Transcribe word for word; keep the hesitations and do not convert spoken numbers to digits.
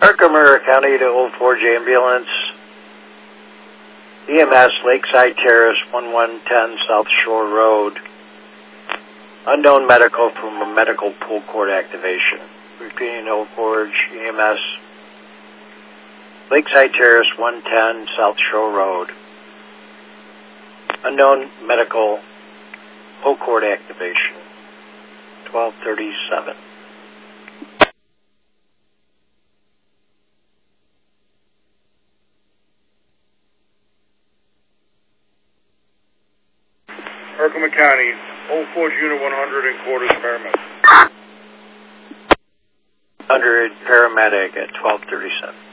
Herkimer County to Old Forge Ambulance. E M S Lakeside Terrace, one one ten South Shore Road. Unknown medical from a medical pool cord activation. Repeating Old Forge E M S Lakeside Terrace, one ten South Shore Road. Unknown medical pull cord activation. twelve thirty-seven. Herkimer County, Old Forge Unit one hundred and quarters paramedic. one hundred paramedic at twelve thirty-seven.